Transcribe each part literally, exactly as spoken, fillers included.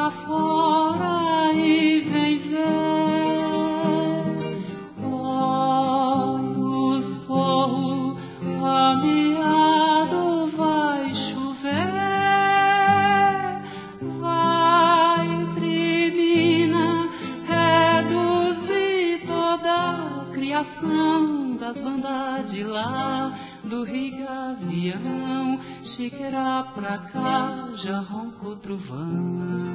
pra fora e vem ver. Olha o forro ameado, vai chover. Vai, Trimina, reduzir toda a criação das bandas de lá, do Rio Gavião. Chiqueira pra cá, já ronca o trovão.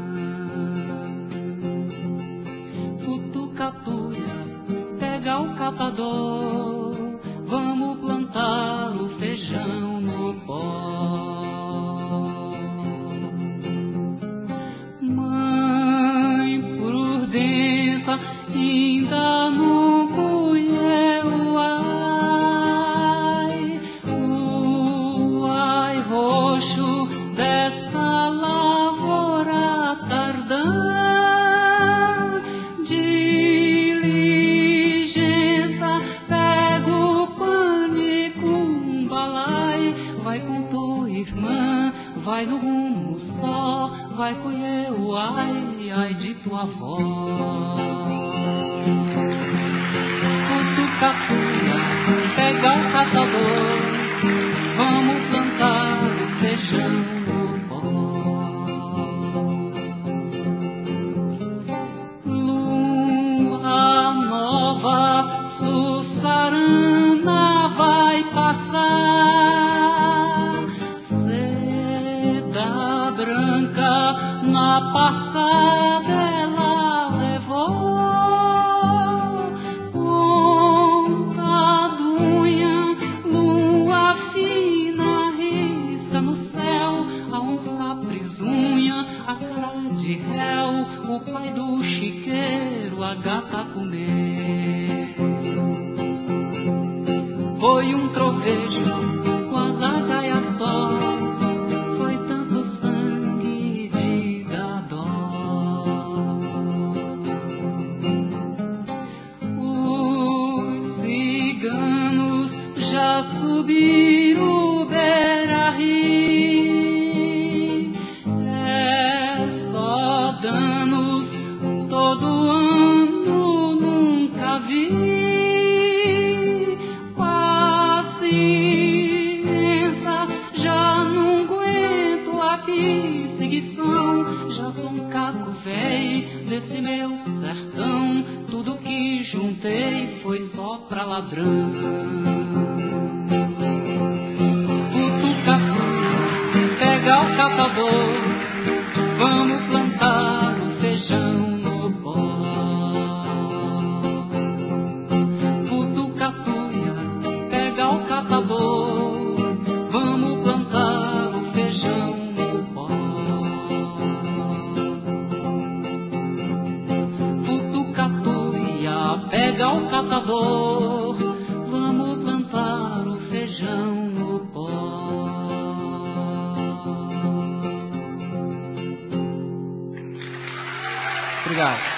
Tutucatuia, pega o catador, vamos plantar o feijão no pó. Mãe prudenta, ainda não colheu, ai, o ai roxo dessa lavoura tardã. Diligência, pega o pânico, um balai, vai com tua irmã, vai no rumo só, vai colher o ai, ai de tua avó. Tutucatuia, pega o catador, vamos plantar o feijão no pó. Lua nova, Sussarana vai passar, seda branca na passada ela levou. Pontadunha, lua fina, risca no céu, a onça prisunha, a cara de réu, o pai do chiqueiro, a gata a comer. Foi um trovejo com as agaias só, foi tanto sangue de dar dó. Os ciganos já subiram o Beira-Rio, é só danos todo ano, nunca vi. Paciência, já não aguento a perseguição, já sou um caco véi desse meu sertão, tudo que juntei foi só pra ladrão. Tutucatuia, pega o catador, vamos plantar o feijão no pó. Tutucatuia, pega o catador, vamos plantar o feijão no pó. Tutucatuia, pega o catador, vamos plantar o feijão no pó. Obrigado.